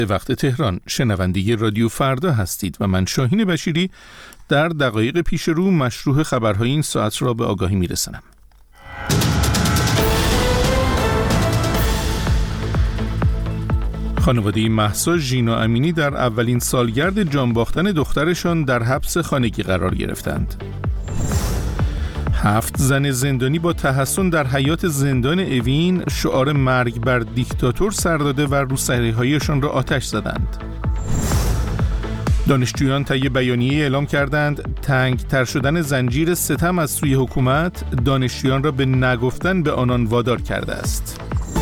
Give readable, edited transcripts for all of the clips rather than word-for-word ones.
وقت تهران شنونده رادیو فردا هستید و من شاهین بشیری در دقایق پیش رو مشروع خبرهای این ساعت را به آگاهی میرسانم. خانواده مهسا ژینا امینی در اولین سالگرد جان باختن دخترشان در حبس خانگی قرار گرفتند. 7 زن زندانی با تحصن در حیاط زندان اوین شعار مرگ بر دیکتاتور سر داده و روسری‌هایشان را آتش زدند. دانشجویان طی بیانیه اعلام کردند تنگ‌تر شدن زنجیر ستم از سوی حکومت دانشجویان را به نگفتن به آنان وادار کرده است.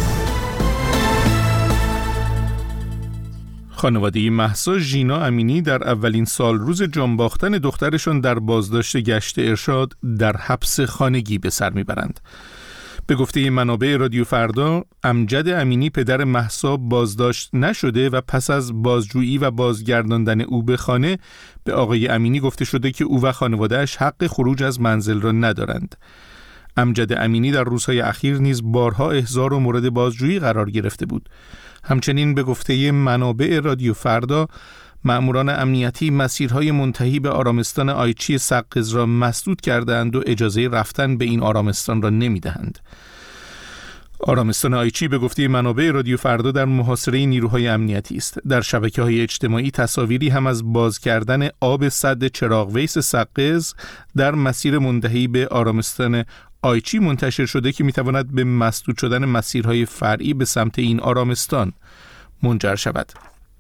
خانواده مهسا ژینا امینی در اولین سال روز جان باختن دخترشان در بازداشت گشت ارشاد در حبس خانگی به سر میبرند. به گفته منابع رادیو فردا، امجد امینی پدر مهسا بازداشت نشده و پس از بازجویی و بازگرداندن او به خانه به آقای امینی گفته شده که او و خانواده‌اش حق خروج از منزل را ندارند. امجد امینی در روزهای اخیر نیز بارها احضار و مورد بازجویی قرار گرفته بود. همچنین به گفته منابع رادیو فردا، مأموران امنیتی مسیرهای منتهی به آرامستان آیچی سقز را مسدود کردند و اجازه رفتن به این آرامستان را نمی‌دهند. آرامستان آیچی به گفته منابع رادیو فردا در محاصره نیروهای امنیتی است. در شبکه‌های اجتماعی تصاویری هم از باز کردن آب سد چراغ ویس سقز در مسیر منتهی به آرامستان آیچی منتشر شده که میتواند به مسدود شدن مسیرهای فرعی به سمت این آرامستان منجر شود.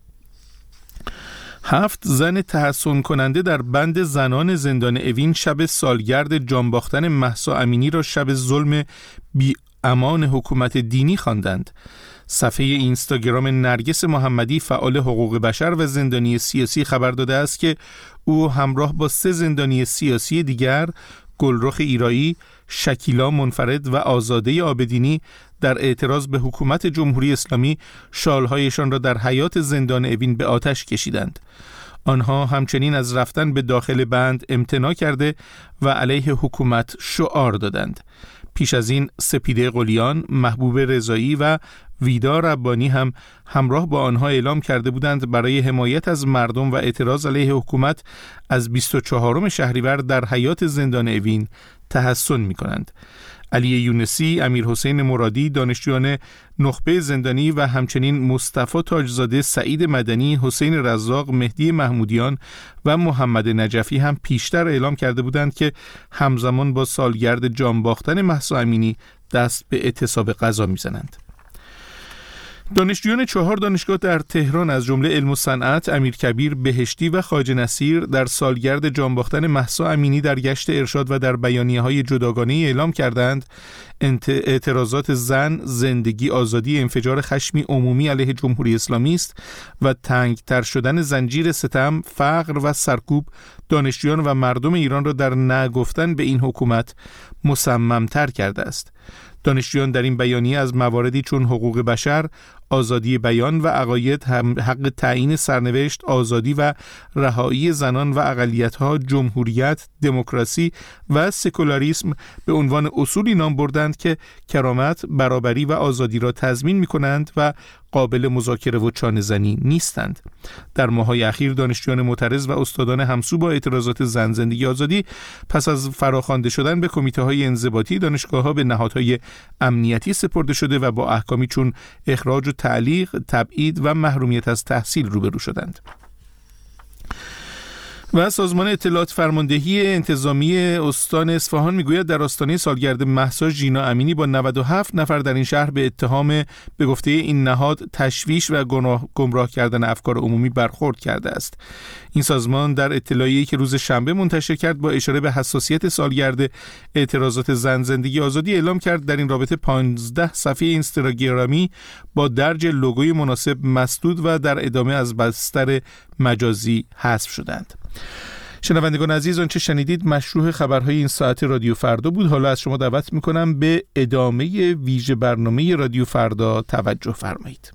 7 زن تحصن کننده در بند زنان زندان اوین شب سالگرد جان باختن مهسا امینی را شب ظلم بی امان حکومت دینی خواندند. صفحه اینستاگرام نرگس محمدی فعال حقوق بشر و زندانی سیاسی خبر داده است که او همراه با 3 زندانی سیاسی دیگر، گلرخ ایرایی، شکیلا منفرد و آزاده آبدینی، در اعتراض به حکومت جمهوری اسلامی شالهایشان را در حیاط زندان اوین به آتش کشیدند. آنها همچنین از رفتن به داخل بند امتناع کرده و علیه حکومت شعار دادند. پیش از این سپیده قلیان، محبوب رضایی و ویدا ربانی هم همراه با آنها اعلام کرده بودند برای حمایت از مردم و اعتراض علیه حکومت از 24 شهریور در حیاط زندان اوین تحصن می کنند. علی یونسی، امیر حسین مرادی، دانشجویان نخبه زندانی و همچنین مصطفی تاجزاده، سعید مدنی، حسین رزاق، مهدی محمودیان و محمد نجفی هم پیشتر اعلام کرده بودند که همزمان با سالگرد جان باختن مهسا امینی دست به اعتصاب غذا می‌زنند. دانشجویان 4 دانشگاه در تهران از جمله علم و صنعت، امیرکبیر بهشتی و خواجه نصیر در سالگرد جان باختن مهسا امینی در گشت ارشاد و در بیانیه‌های جداگانه اعلام کردند اعتراضات زن، زندگی، آزادی، انفجار خشمی عمومی علیه جمهوری اسلامی است و تنگتر شدن زنجیر ستم، فقر و سرکوب دانشجویان و مردم ایران را در نگفتن به این حکومت مصمم‌تر کرده است. دانشجویان در این بیانیه از مواردی چون حقوق بشر، آزادی بیان و عقاید، حق تعیین سرنوشت، آزادی و رهایی زنان و اقلیت‌ها، جمهوریت، دموکراسی و سکولاریسم به عنوان اصولی نام بردند که کرامت، برابری و آزادی را تضمین می‌کنند و قابل مذاکره و چانه‌زنی نیستند. در ماه‌های اخیر دانشجویان معترض و استادان همسو با اعتراضات زن، زندگی، آزادی پس از فراخوانده شدن به کمیته‌های انضباطی دانشگاه‌ها به نهادهای امنیتی سپرده شده و با احکامی چون اخراج و تعلیق، تبعید و محرومیت از تحصیل روبرو شدند. و سازمان اطلاعات فرماندهی انتظامی استان اصفهان میگوید در آستانه سالگرد مهسا ژینا امینی با 97 نفر در این شهر به اتهام به گفته این نهاد تشویش و گمراه کردن افکار عمومی برخورد کرده است. این سازمان در اطلاعیه‌ای که روز شنبه منتشر کرد با اشاره به حساسیت سالگرد اعتراضات زن، زندگی، آزادی اعلام کرد در این رابطه 15 صفحه اینستاگرامی با درج لوگوی مناسب مسدود و در ادامه از بستر مجازی حذف شدند. شنوندگان عزیز، آنچه شنیدید مشروع خبرهای این ساعت رادیو فردا بود. حالا از شما دعوت میکنم به ادامه ویژه برنامه رادیو فردا توجه فرمایید.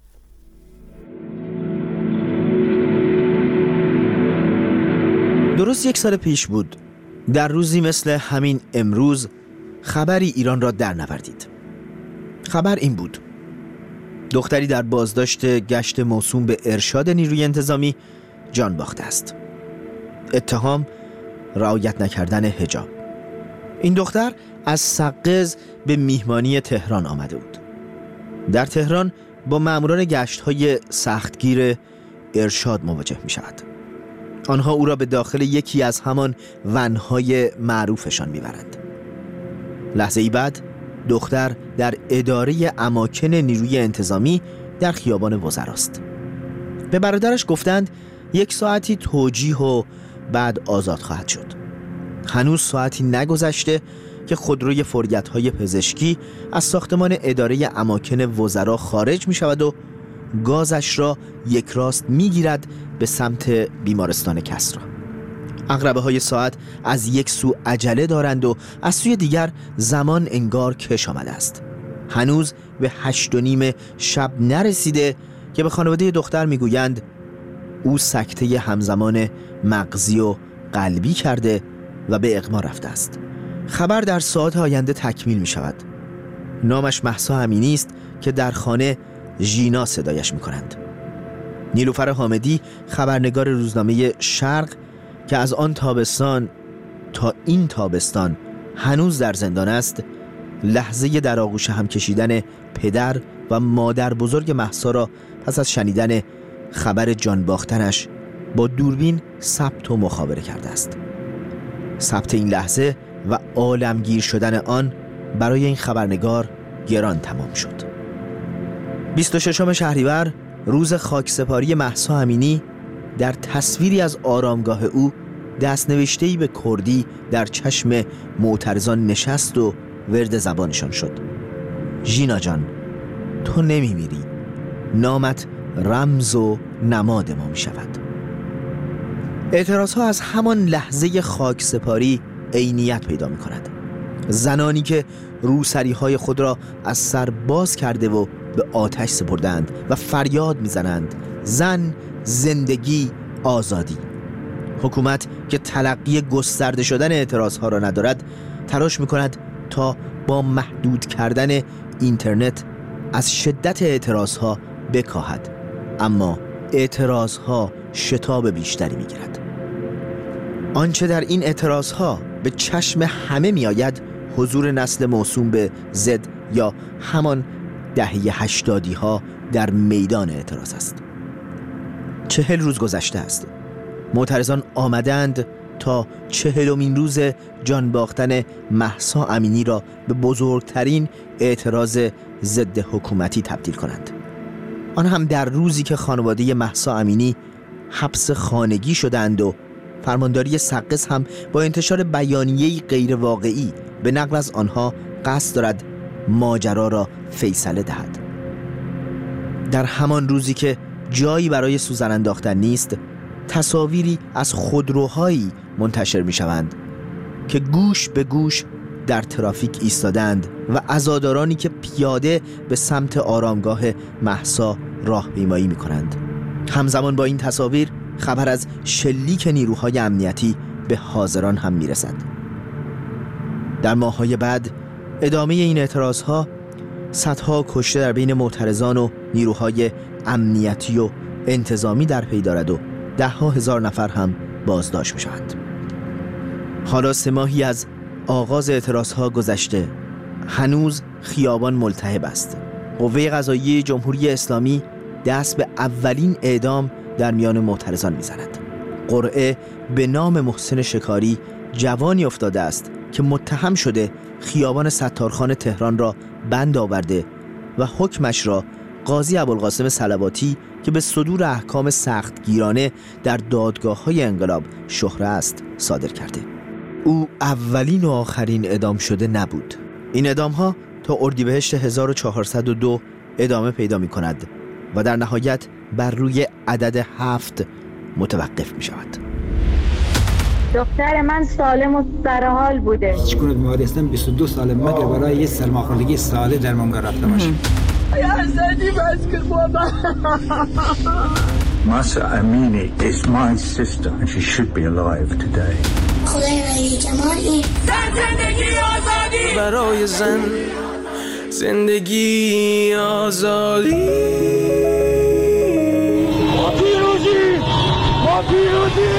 درست 1 سال پیش بود، در روزی مثل همین امروز خبری ایران را در نوردید. خبر این بود: دختری در بازداشت گشت موسوم به ارشاد نیروی انتظامی جان باخته است. اتهام رعایت نکردن حجاب. این دختر از سقز به میهمانی تهران آمده بود. در تهران با ماموران گشت‌های سختگیر ارشاد مواجه می شود. آنها او را به داخل یکی از همان ونهای معروفشان میبرند. لحظه ای بعد دختر در اداره اماکن نیروی انتظامی در خیابان وزراست. به برادرش گفتند 1 ساعتی توجیه و بعد آزاد خواهد شد. هنوز ساعتی نگذشته که خودروی فوریت‌های پزشکی از ساختمان اداره اماکن وزرا خارج می شود و گازش را یک راست می گیرد به سمت بیمارستان کسری. عقربه های ساعت از یک سو عجله دارند و از سوی دیگر زمان انگار کش آمده است. هنوز به 8:30 شب نرسیده که به خانواده دختر می گویند او سکته همزمان مغزی و قلبی کرده و به اغما رفته است. خبر در ساعات آینده تکمیل می شود. نامش مهسا امینی است که در خانه ژینا صدایش می کنند. نیلوفر حامدی خبرنگار روزنامه شرق که از آن تابستان تا این تابستان هنوز در زندان است، لحظه در آغوش هم کشیدن پدر و مادر بزرگ مهسا را پس از شنیدن خبر جان باختنش با دوربین ثبت و مخابره کرده است. ثبت این لحظه و عالمگیر شدن آن برای این خبرنگار گران تمام شد. 26 شهریور روز خاکسپاری مهسا امینی در تصویری از آرامگاه او دستنوشته‌ای به کردی در چشم معترضان نشست و ورد زبانشان شد. ژینا جان، تو نمیمیری، نامت رمز و نماد ما می شود. اعتراضها از همان لحظه خاکسپاری عینیت پیدا می کند. زنانی که روسری‌های خود را از سر باز کرده و به آتش سپردند و فریاد می‌زنند زن، زندگی، آزادی. حکومت که تلقی گسترده شدن اعتراضها را ندارد، تلاش می‌کند تا با محدود کردن اینترنت از شدت اعتراضها بکاهد، اما اعتراضها شتاب بیشتری می‌گیرد. آنچه در این اعتراضها به چشم همه می‌آید حضور نسل موسوم به زد یا همان دهه 80 ها در میدان اعتراض است. 40 روز گذشته است. معترضان آمدند تا 40مین روز جان باختن مهسا امینی را به بزرگترین اعتراض ضد حکومتی تبدیل کنند. آن هم در روزی که خانواده مهسا امینی حبس خانگی شدند و فرمانداری سقز هم با انتشار بیانیه‌ای غیر واقعی به نقل از آنها قصد دارد ماجرا را فیصله دهد. در همان روزی که جایی برای سوزن انداختن نیست، تصاویری از خودروهایی منتشر می شوند که گوش به گوش در ترافیک ایستادند و عزادارانی که پیاده به سمت آرامگاه مهسا راهپیمایی می کنند. همزمان با این تصاویر خبر از شلیک نیروهای امنیتی به حاضران هم می رسد. در ماه‌های بعد ادامه این اعتراضها صدها کشته در بین معترضان و نیروهای امنیتی و انتظامی در پی دارد و 10,000 نفر هم بازداشت می شوند. حالا 3 ماهی از آغاز اعتراضها گذشته، هنوز خیابان ملتهب است. قوه قضاییه جمهوری اسلامی دست به اولین اعدام در میان معترضان می زند. قرعه به نام محسن شکاری جوانی افتاده است که متهم شده خیابان ستارخان تهران را بند آورده و حکمش را قاضی ابوالقاسم صلواتی که به صدور احکام سختگیرانه در دادگاه‌های انقلاب شهره است صادر کرده. او اولین و آخرین اعدام شده نبود. این اعدام‌ها تا اردیبهشت 1402 ادامه پیدا می‌کند و در نهایت بر روی عدد 7 متوقف می‌شود. دختر من سالم و سرحال بوده. چیکار بیماری هستم 22 سال مگه برای یه سرماخوردگی ساده درمانگاه رفته باشم. زدی بس که بابا. Mahsa Amini is my sister and she should be alive today. خدای ولی جمالی. زندگی آزادی. برای زن زندگی آزادی ما پیروزی ما پیروزی.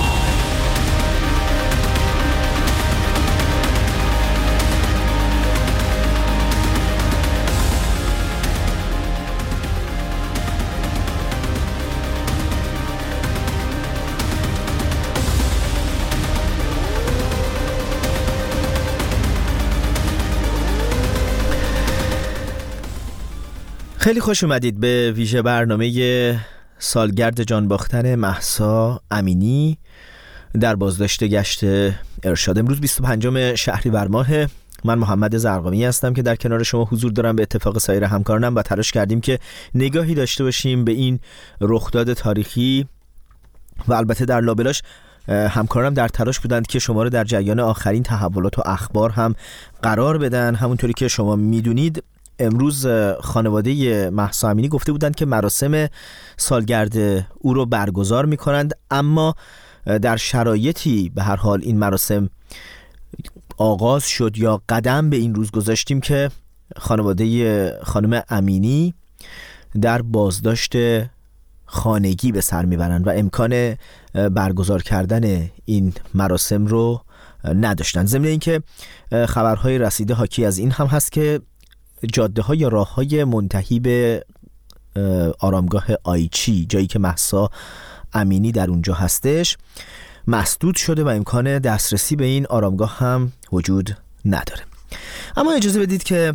خیلی خوش اومدید به ویژه برنامه سالگرد جانباختن مهسا امینی در بازداشت گشت ارشاد. امروز 25 شهریور ماه. من محمد زرقامی هستم که در کنار شما حضور دارم. به اتفاق سایر همکارانم و تلاش کردیم که نگاهی داشته باشیم به این رخداد تاریخی و البته در لابلاش همکارانم در تلاش بودند که شما رو در جریان آخرین تحولات و اخبار هم قرار بدن. همونطوری که شما میدونید امروز خانواده مهسا امینی گفته بودند که مراسم سالگرد او رو برگزار می‌کنند، اما در شرایطی به هر حال این مراسم آغاز شد یا قدم به این روز گذاشتیم که خانواده خانم امینی در بازداشت خانگی به سر میبرند و امکان برگزار کردن این مراسم رو نداشتند. ضمن اینکه خبرهای رسیده حاکی از این هم هست که جاده‌ها یا راه‌های منتهی به آرامگاه آیچی، جایی که مهسا امینی در اونجا هستش، مسدود شده و امکان دسترسی به این آرامگاه هم وجود نداره. اما اجازه بدید که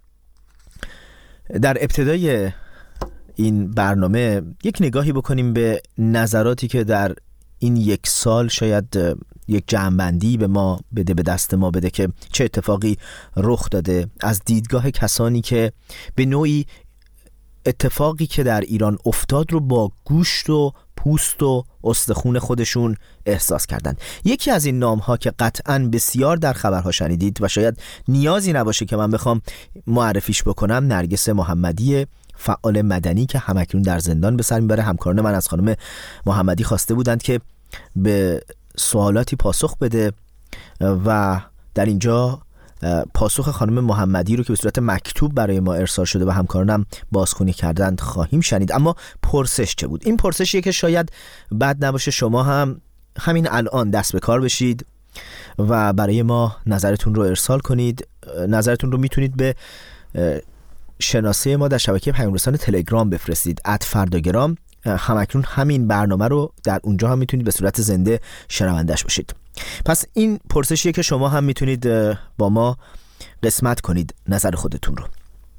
در ابتدای این برنامه یک نگاهی بکنیم به نظراتی که در این یک سال شاید یک جمع‌بندی به ما بده، به دست ما بده که چه اتفاقی رخ داده از دیدگاه کسانی که به نوعی اتفاقی که در ایران افتاد رو با گوشت و پوست و استخون خودشون احساس کردند. یکی از این نام‌ها که قطعاً بسیار در خبرها شنیدید و شاید نیازی نباشه که من بخوام معرفیش بکنم، نرگس محمدی، فعال مدنی که همکنون در زندان به سر میبره. همکاران من از خانم محمدی خواسته بودند که به سوالاتی پاسخ بده و در اینجا پاسخ خانم محمدی رو که به صورت مکتوب برای ما ارسال شده و همکارانم بازخوانی کردند خواهیم شنید. اما پرسش چه بود؟ این پرسشیه که شاید بد نباشه شما هم همین الان دست به کار بشید و برای ما نظرتون رو ارسال کنید. نظرتون رو میتونید به شناسه ما در شبکه پیام‌رسان تلگرام بفرستید @فرداگرام. همکنون همین برنامه رو در اونجا هم میتونید به صورت زنده شنوندش باشید. پس این پرسشیه که شما هم میتونید با ما قسمت کنید نظر خودتون رو.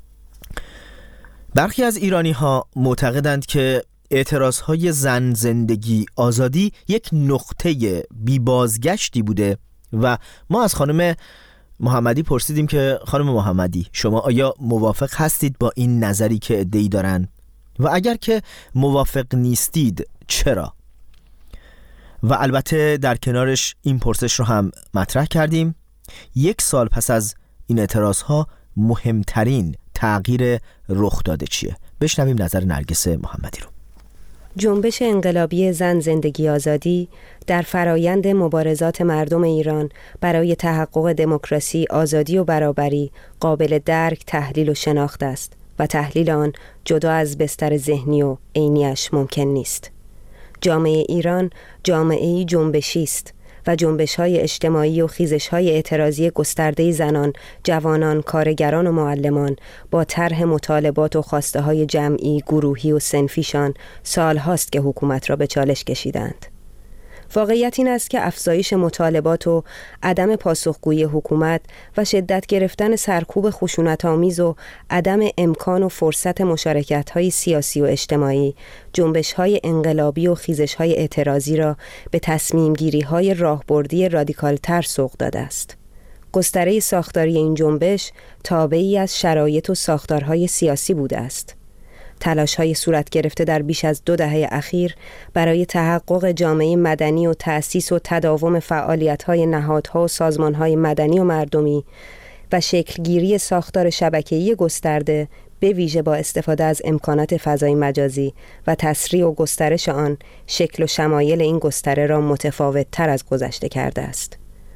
برخی از ایرانی ها معتقدند که اعتراضهای زن زندگی آزادی یک نقطه بی بازگشتی بوده و ما از خانم محمدی پرسیدیم که خانم محمدی، شما آیا موافق هستید با این نظری که عده‌ای دارن و اگر که موافق نیستید چرا؟ و البته در کنارش این پرسش رو هم مطرح کردیم: یک سال پس از این اعتراضها مهمترین تغییر رخ داده چیه؟ بشنویم نظر نرگس محمدی رو. جنبش انقلابی زن زندگی آزادی در فرایند مبارزات مردم ایران برای تحقق دموکراسی، آزادی و برابری قابل درک، تحلیل و شناخت است و تحلیل آن جدا از بستر ذهنی و عینیش ممکن نیست. جامعه ایران جامعه‌ای جنبشی است و جنبش‌های اجتماعی و خیزش‌های اعتراضی گسترده زنان، جوانان، کارگران و معلمان با طرح مطالبات و خواسته‌های جمعی، گروهی و صنفیشان سال‌هاست که حکومت را به چالش کشیدند. واقعیت این است که افزایش مطالبات و عدم پاسخگویی حکومت و شدت گرفتن سرکوب خشونت‌آمیز و عدم امکان و فرصت مشارکت‌های سیاسی و اجتماعی، جنبش‌های انقلابی و خیزش‌های اعتراضی را به تصمیم‌گیری‌های راهبردی رادیکال‌تر سوق داده است. گستره ساختاری این جنبش تابعی از شرایط و ساختارهای سیاسی بوده است. تلاش‌های صورت گرفته در بیش از 2 دهه اخیر برای تحقق جامعه مدنی و تأسیس و تداوم فعالیت‌های نهادها و سازمان‌های مدنی و مردمی و شکلگیری ساختار شبکه‌ای گسترده به ویژه با استفاده از امکانات فضای مجازی و تسریع و گسترش آن، شکل و شمایل این گستره را متفاوت‌تر از گذشته کرده است.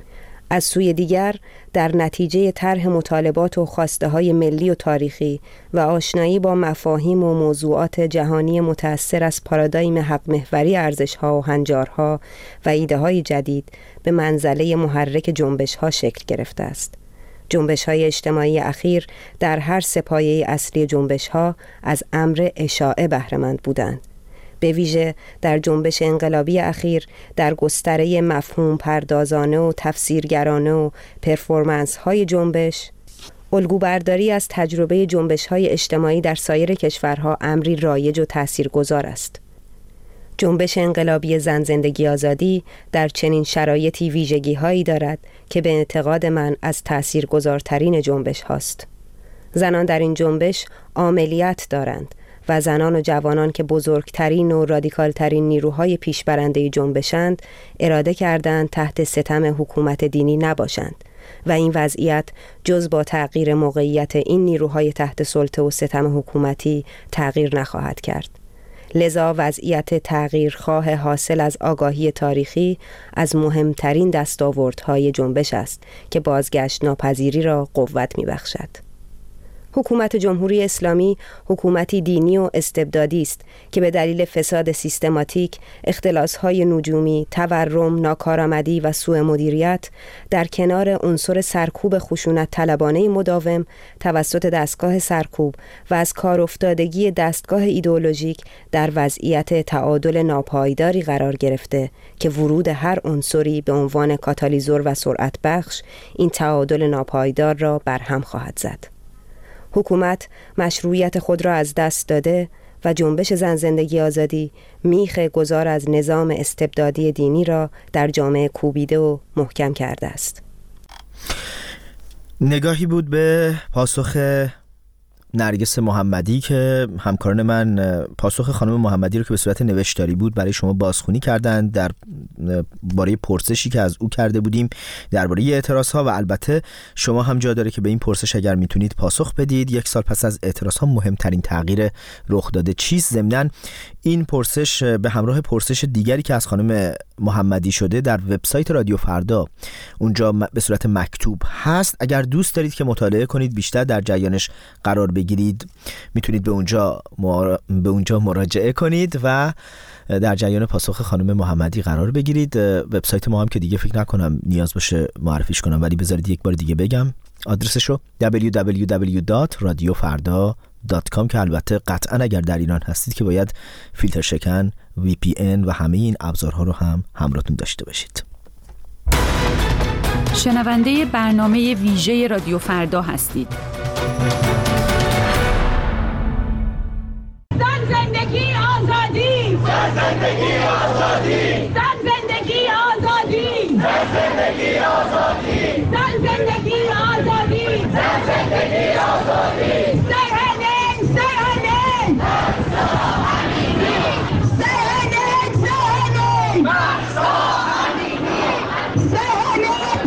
از سوی دیگر در نتیجه طرح مطالبات و خواسته‌های ملی و تاریخی و آشنایی با مفاهیم و موضوعات جهانی متأثر از پارادایم حق محوری ارزش‌ها و هنجارها و ایده‌های جدید به منزله محرک جنبش‌ها شکل گرفته است. جنبش‌های اجتماعی اخیر در هر سپایه اصلی جنبش‌ها از امر اشاعه بهره‌مند بودند. به ویژه در جنبش انقلابی اخیر در گستره مفهوم پردازانه و تفسیرگرانه و پرفورمنس های جنبش، الگوبرداری از تجربه جنبش های اجتماعی در سایر کشورها امری رایج و تاثیرگذار است. جنبش انقلابی زن زندگی آزادی در چنین شرایطی ویژگی هایی دارد که به اعتقاد من از تاثیرگذارترین جنبش هاست. زنان در این جنبش عاملیت دارند و زنان و جوانان که بزرگترین و رادیکالترین نیروهای پیشبرنده جنبشند اراده کردند تحت ستم حکومت دینی نباشند و این وضعیت جز با تغییر موقعیت این نیروهای تحت سلطه و ستم حکومتی تغییر نخواهد کرد. لذا وضعیت تغییرخواه حاصل از آگاهی تاریخی از مهمترین دستاوردهای جنبش است که بازگشت ناپذیری را قوت می‌بخشد. حکومت جمهوری اسلامی حکومتی دینی و استبدادی است که به دلیل فساد سیستماتیک، اختلاس‌های نجومی، تورم، ناکارآمدی و سوء مدیریت در کنار عنصر سرکوب خشونت طلبانه مداوم توسط دستگاه سرکوب و از کار افتادگی دستگاه ایدئولوژیک در وضعیت تعادل ناپایداری قرار گرفته که ورود هر عنصری به عنوان کاتالیزور و سرعت بخش این تعادل ناپایدار را برهم خواهد زد. حکومت مشروعیت خود را از دست داده و جنبش زن زندگی آزادی میخ گذار از نظام استبدادی دینی را در جامعه کوبیده و محکم کرده است. نگاهی بود به پاسخ نرگس محمدی که همکاران من پاسخ خانم محمدی رو که به صورت نوشتاری بود برای شما بازخوانی کردند در باره پرسشی که از او کرده بودیم درباره اعتراض‌ها و البته شما هم جا داره که به این پرسش اگر میتونید پاسخ بدید. 1 سال پس از اعتراض‌ها مهمترین تغییر رخ داده چیست؟ ضمناً این پرسش به همراه پرسش دیگری که از خانم محمدی شده در وبسایت رادیو فردا اونجا به صورت مکتوب هست. اگر دوست دارید که مطالعه کنید بیشتر در جریانش قرار بگیرید میتونید به اونجا مراجعه کنید و در جریان پاسخ خانم محمدی قرار بگیرید. وبسایت ما هم که دیگه فکر نکنم نیاز باشه معرفیش کنم ولی بذارید یک بار دیگه بگم آدرسشو www.radiofarda.com که البته قطعا اگر در ایران هستید که باید فیلتر شکن، VPN و همه این ابزارها رو هم همراهتون داشته باشید. شنونده برنامه ویژه رادیو فردا هستید. زن زندگی آزادی، زن زندگی آزادی، زن زندگی آزادی، زن زندگی آزادی، زن زندگی آزادی، زن زندگی آزادی. سهنن سهنن محسا امینی، سهنن سهنن محسا امینی، سهنن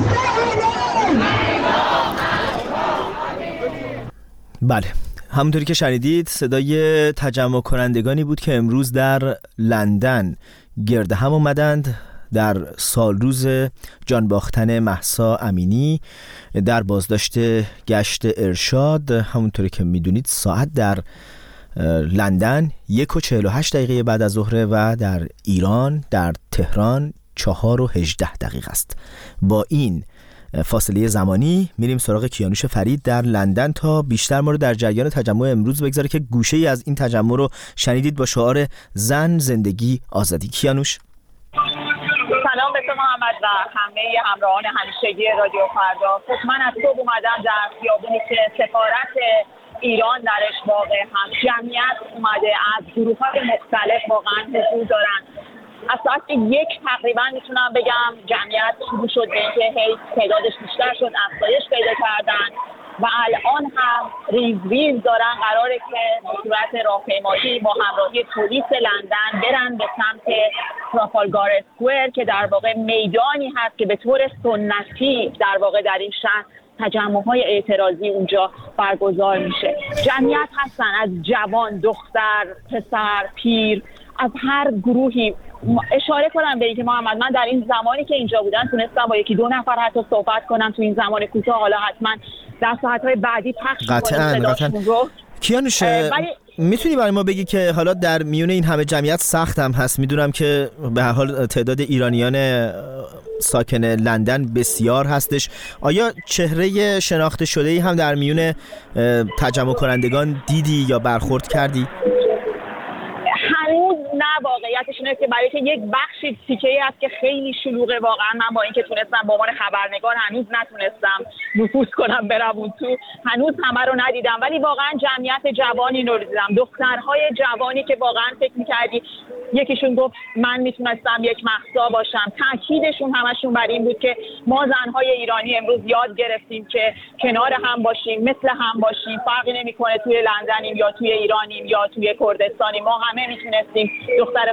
سهنن. بله، همونطوری که شنیدید صدای تجمع کنندگانی بود که امروز در لندن گرد هم اومدند در سالروز جان باختن مهسا امینی در بازداشت گشت ارشاد. همونطوری که میدونید ساعت در لندن 1:48 بعد از ظهر و در ایران در تهران 4:18 است. با این فاصله زمانی میریم سراغ کیانوش فرید در لندن تا بیشتر ما رو در جریان تجمع امروز بگذاره که گوشه ای از این تجمع رو شنیدید با شعار زن زندگی آزادی. کیانوش سلام به تو محمد و همه همراهان همیشگی رادیو فردا. خب من از صبح اومدم در خیابونی که سفارت ایران درش واقع هم جمعیت اومده از گروه‌های مختلف واقعا حضور دارن. از ساعت 1 تقریبا میتونم بگم جمعیت شروع شد به اینکه هی تعدادش بیشتر شد، افزایش پیدا کردن و الان هم ریز دارن قراره که به صورت راهپیمایی با همراهی پلیس لندن برن به سمت ترافالگار اسکوئر که در واقع میدانی هست که به طور سنتی در واقع در این شهر تجمع‌های اعتراضی اونجا برگزار میشه. جمعیت هستن از جوان، دختر، پسر، پیر، از هر گروهی اشاره کنم به اینکه محمد، من در این زمانی که اینجا بودم تونستم با یکی دو نفر حتی صحبت کنم تو این زمان کوتاه. حالا حتما در ساعت‌های بعدی پخش قطعاً. کیانوش میتونی برای ما بگی که حالا در میون این همه جمعیت سخت هم هست، میدونم که به هر حال تعداد ایرانیان ساکن لندن بسیار هستش، آیا چهره شناخته شده‌ای هم در میون تجمع کنندگان دیدی یا برخورد کردی؟ هنوز نه، واقعیتش اینه که برای که یک بخشی تیکه‌ای هست که خیلی شلوغه. واقعا من با اینکه تونستم به عنوان خبرنگار هنوز نتونستم نفوذ کنم برم اون تو، هنوز همه رو ندیدم، ولی واقعا جمعیت جوانی رو دیدم، دخترهای جوانی که واقعا فکر می‌کردی یکیشون گفت من میتونستم یک مهسا باشم. تاکیدشون همشون بر این بود که ما زنهای ایرانی امروز یاد گرفتیم که کنار هم باشیم، مثل هم باشیم، فرقی نمیکنه توی لندنیم یا توی ایرانیم یا توی کردستانیم، ما همه میتونستیم دختر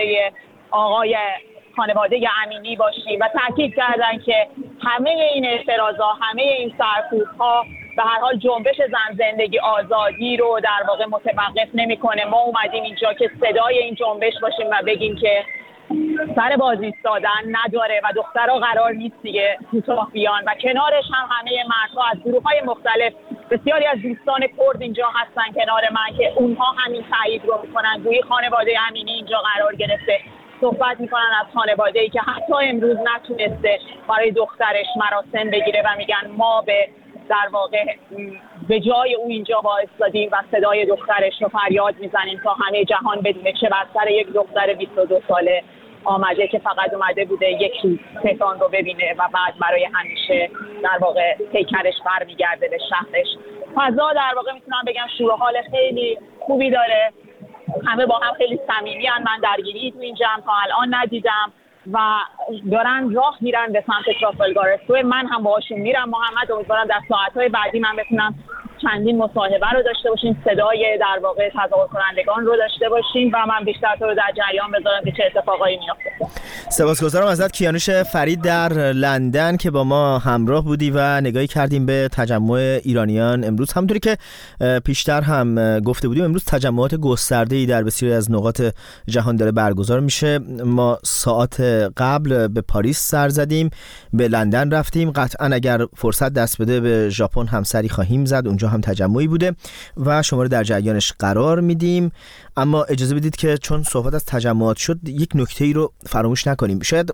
خانواده امینی باشیم. و تاکید کردن که همه این اعتراضا، همه این سرکوب‌ها به هر حال جنبش زن زندگی آزادی رو در واقع متوقف نمی‌کنه. ما اومدیم اینجا که صدای این جنبش باشیم و بگیم که سر باز ایستادن نداره و دخترها قرار نیست دیگه کوتاه بیان. و کنارش هم همه مردها از گروه‌های مختلف، بسیاری از دوستان کرد اینجا هستن کنار من که اونها همین تایید رو می‌کنن. گویی خانواده امینی اینجا قرار گرفته، صحبت میکنن از خانواده‌ای که حتی امروز نتونسته برای دخترش مراسم بگیره و میگن ما در واقع به جای او اینجا وایسادیم و صدای دخترش رو فریاد میزنیم تا همه جهان بدونه چه بر سر یک دختر 22 ساله آمده که فقط اومده بوده یک روز تهران رو ببینه و بعد برای همیشه در واقع پیکرش برمیگرده به شهرش. فضا در واقع میتونم بگم شور و حال خیلی خوبی داره، همه با هم خیلی صمیمی ان. من درگیری تو این جمع تا الان ندیدم و دارن راه میرن به سمت ترافالگار اسکوئر. من هم باهاشون میرم محمد. امیدوارم در ساعت‌های بعدی من بتونم چندین مصاحبه رو داشته باشیم، صدای در واقع تظاهر کنندگان رو داشته باشیم و من بیشتر تو رو در جریان بذارم که چه اتفاقایی میفته. سپاسگزارم ازت کیانوش فرید در لندن که با ما همراه بودی و نگاهی کردیم به تجمع ایرانیان امروز. همونطوری که پیشتر هم گفته بودیم امروز تجمعات گسترده‌ای در بسیاری از نقاط جهان داره برگزار میشه. ما ساعات قبل به پاریس سر زدیم، به لندن رفتیم، قطعا اگر فرصت دست بده به ژاپن هم سری خواهیم زد، اونجا هم تجمعی بوده و شما رو در جریانش قرار میدیم. اما اجازه بدید که چون صحبت از تجمعات شد یک نکته‌ای رو فراموش نکنیم. شاید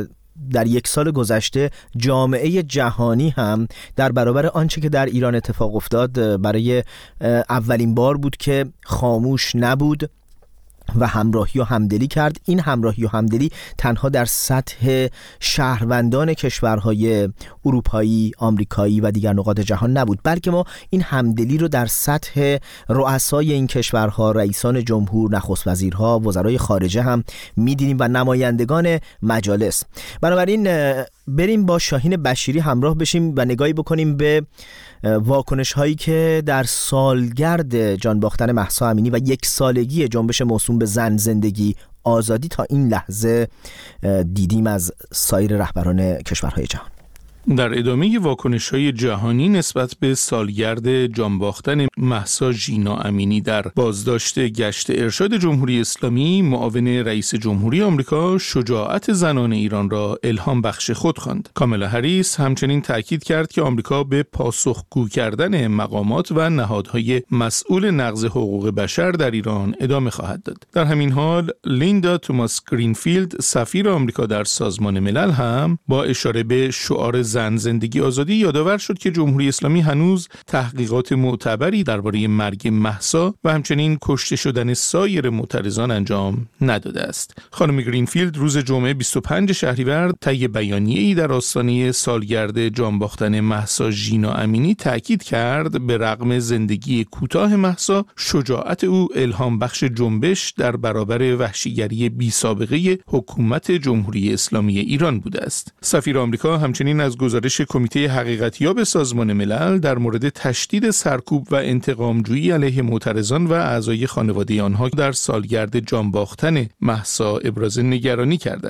در یک سال گذشته جامعه جهانی هم در برابر آنچه که در ایران اتفاق افتاد برای اولین بار بود که خاموش نبود و همراهی و همدلی کرد. این همراهی و همدلی تنها در سطح شهروندان کشورهای اروپایی، آمریکایی و دیگر نقاط جهان نبود، بلکه ما این همدلی رو در سطح رؤسای این کشورها، رئیسان جمهور، نخست وزیرها، وزرای خارجه هم می‌دیدیم و نمایندگان مجالس. بنابراین بریم با شاهین بشیری همراه بشیم و نگاهی بکنیم به واکنش هایی که در سالگرد جان باختن مهسا امینی و یک سالگی جنبش موسوم به زن زندگی آزادی تا این لحظه دیدیم از سایر رهبران کشورهای جهان. در ادامه واکنش‌های جهانی نسبت به سالگرد جان باختن مهسا ژینا امینی در بازداشت گشت ارشاد جمهوری اسلامی، معاون رئیس جمهوری آمریکا شجاعت زنان ایران را الهام بخش خود خواند. کامالا هریس همچنین تاکید کرد که آمریکا به پاسخگو کردن مقامات و نهادهای مسئول نقض حقوق بشر در ایران ادامه خواهد داد. در همین حال لیندا توماس گرینفیلد سفیر آمریکا در سازمان ملل هم با اشاره به شعار زن زندگی آزادی یادآور شد که جمهوری اسلامی هنوز تحقیقات معتبری درباره مرگ مهسا و همچنین کشته شدن سایر معترضان انجام نداده است. خانم گرینفیلد روز جمعه 25 شهریور طی بیانیه‌ای در آستانه سالگرد جان باختن مهسا ژینا امینی تاکید کرد به رغم زندگی کوتاه مهسا، شجاعت او الهام بخش جنبش در برابر وحشیگری بی‌سابقه حکومت جمهوری اسلامی ایران بوده است. سفیر آمریکا همچنین از گزارش کمیته حقیقتیاب سازمان ملل در مورد تشدید سرکوب و انتقامجویی علیه معترضان و اعضای خانواده آنها در سالگرد جان باختن مهسا ابراز نگرانی کرده است.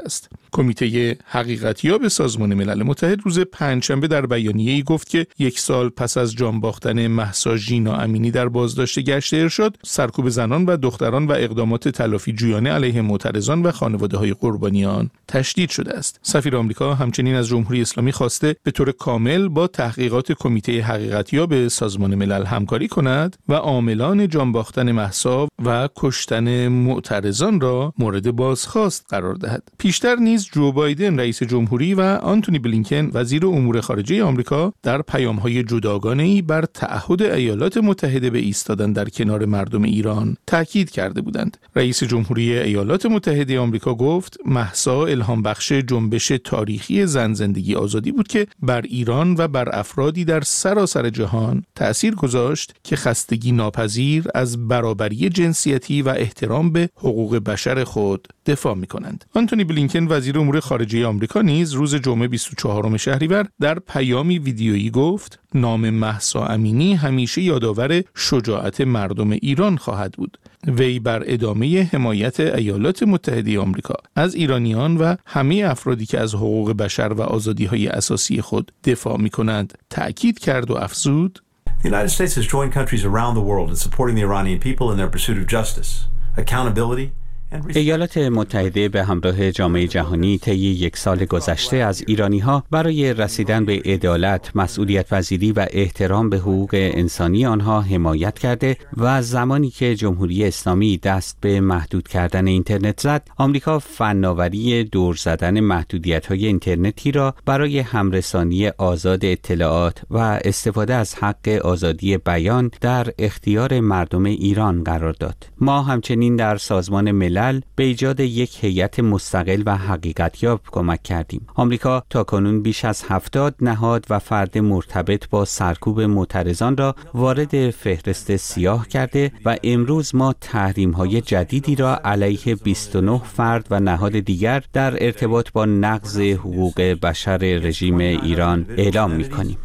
کمیته حقیقتیاب سازمان ملل متحد روز پنجشنبه در بیانیه‌ای گفت که 1 سال پس از جان باختن مهسا ژینا امینی در بازداشت گشت ارشاد، سرکوب زنان و دختران و اقدامات تلافی جویانه علیه معترضان و خانواده‌های قربانیان تشدید شده است. سفیر آمریکا همچنین از جمهوری اسلامی خواسته به طور کامل با تحقیقات کمیته حقیقتیاب سازمان ملل همکاری کند و عاملان جان باختن مهسا و کشتن معترضان را مورد بازخواست قرار دهد. پیشتر نیز جو بایدن رئیس جمهوری و آنتونی بلینکن وزیر امور خارجه آمریکا در پیام‌های جداگانه‌ای بر تعهد ایالات متحده به ایستادن در کنار مردم ایران تاکید کرده بودند. رئیس جمهوری ایالات متحده آمریکا گفت مهسا الهام بخش جنبش تاریخی زن زندگی آزادی بود که بر ایران و بر افرادی در سراسر جهان تأثیر گذاشت که خستگی ناپذیر از برابری جنسیتی و احترام به حقوق بشر خود دفاع می‌کنند. آنتونی بلینکن وزیر امور خارجه آمریکا نیز روز جمعه 24 شهریور در پیامی ویدیویی گفت نام مهسا امینی همیشه یادآور شجاعت مردم ایران خواهد بود. وی بر ادامه حمایت ایالات متحده آمریکا از ایرانیان و همه افرادی که از حقوق بشر و آزادی‌های اساسی خود دفاع می‌کنند تأکید کرد و افزود The United States has joined countries around the world in supporting the Iranian people in their pursuit of justice, accountability. ایالات متحده به همراه جامعه جهانی طی 1 سال گذشته از ایرانی‌ها برای رسیدن به عدالت، مسئولیت پذیری و احترام به حقوق انسانی آنها حمایت کرده و زمانی که جمهوری اسلامی دست به محدود کردن اینترنت زد، آمریکا فناوری دور زدن محدودیت‌های اینترنتی را برای همرسانی آزاد اطلاعات و استفاده از حق آزادی بیان در اختیار مردم ایران قرار داد. ما همچنین در سازمان ملل به ایجاد یک هیئت مستقل و حقیقتیاب کمک کردیم. آمریکا تاکنون بیش از 70 نهاد و فرد مرتبط با سرکوب معترضان را وارد فهرست سیاه کرده و امروز ما تحریم‌های جدیدی را علیه 29 فرد و نهاد دیگر در ارتباط با نقض حقوق بشر رژیم ایران اعلام می‌کنیم.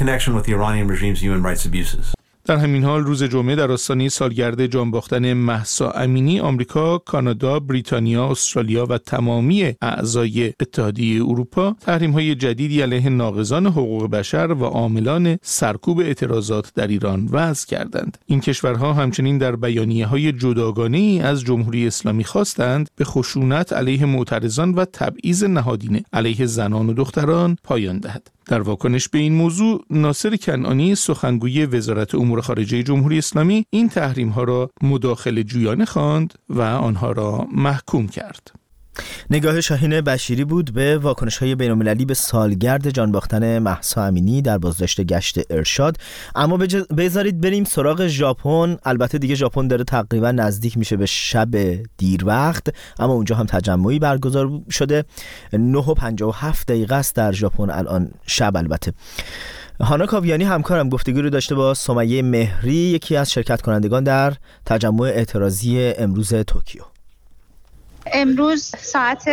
در همین حال روز جمعه در آستانه سالگرد جان باختن مهسا امینی، آمریکا، کانادا، بریتانیا، استرالیا و تمامی اعضای اتحادیه اروپا تحریم‌های جدیدی علیه ناقضان حقوق بشر و عاملان سرکوب اعتراضات در ایران وضع کردند. این کشورها همچنین در بیانیه‌های جداگانه‌ای از جمهوری اسلامی خواستند به خشونت علیه معترضان و تبعیض نهادینه علیه زنان و دختران پایان دهد. در واکنش به این موضوع، ناصر کنعانی سخنگوی وزارت امور خارجه جمهوری اسلامی این تحریم‌ها را مداخله جویانه خواند و آنها را محکوم کرد. نگاه شاهین بشیری بود به واکنش‌های بین‌المللی به سالگرد جان باختن مهسا امینی در بازداشت گشت ارشاد. اما بذارید بریم سراغ ژاپن. البته دیگه ژاپن داره تقریبا نزدیک میشه به شب دیر وقت، اما اونجا هم تجمعی برگزار شده. 9:57 است در ژاپن الان شب. البته هانا کاویانی همکارم گفتگو رو داشته با سمیه مهری، یکی از شرکت کنندگان در تجمع اعتراضی امروز توکیو. امروز ساعت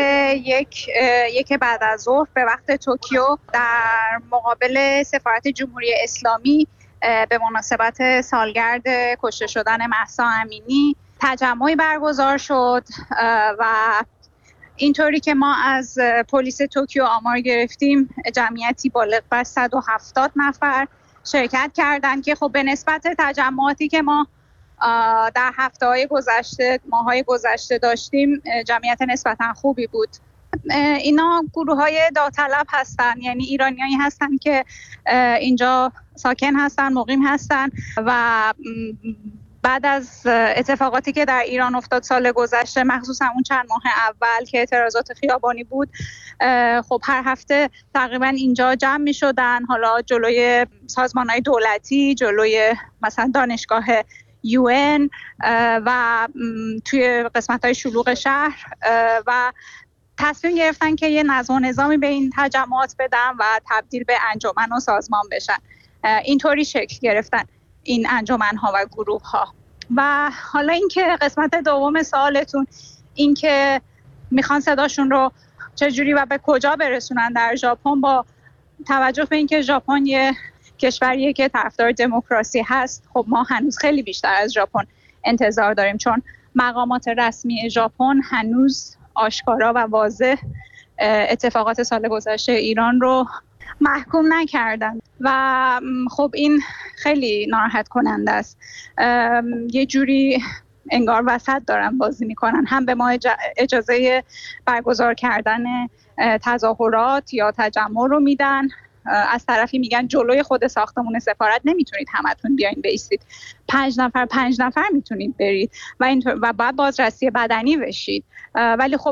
یک بعد از ظهر به وقت توکیو در مقابل سفارت جمهوری اسلامی به مناسبت سالگرد کشته شدن مهسا امینی تجمعی برگزار شد و اینطوری که ما از پلیس توکیو آمار گرفتیم جمعیتی بالغ بر 170 نفر شرکت کردند که خب به نسبت تجمعاتی که ما در هفته‌های گذشته، ماه‌های گذشته داشتیم جمعیت نسبتاً خوبی بود. اینا گروه‌های داوطلب هستن، یعنی ایرانیایی هستن که اینجا ساکن هستن، مقیم هستن و بعد از اتفاقاتی که در ایران افتاد سال گذشته، مخصوصا اون چند ماه اول که اعتراضات خیابانی بود، خب هر هفته تقریبا اینجا جمع می شدن، حالا جلوی سازمان‌های دولتی، جلوی مثلا دانشگاه UN و توی قسمت‌های شلوغ شهر و تصمیم گرفتن که یه نظم و نظامی به این تجمعات بدن و تبدیل به انجمن و سازمان بشن. اینطوری شکل گرفتن این انجمن‌ها و گروه‌ها. و حالا اینکه قسمت دوم سوالتون، اینکه میخوان صداشون رو چجوری و به کجا برسونن در ژاپن، با توجه به اینکه ژاپن یه کشوریه که طرفدار دموکراسی هست، خب ما هنوز خیلی بیشتر از ژاپن انتظار داریم، چون مقامات رسمی ژاپن هنوز آشکارا و واضح اتفاقات سال گذشته ایران رو محکوم نکردن و خب این خیلی ناراحت کننده است. یه جوری انگار وسط دارن بازی میکنن، هم به ما اجازه برگزار کردن تظاهرات یا تجمع رو میدن، از طرفی میگن جلوی خود ساختمون سفارت نمیتونید همتون بیاین بیستید، 5 نفر میتونید برید و بعد بازرسی بدنی بشید. ولی خب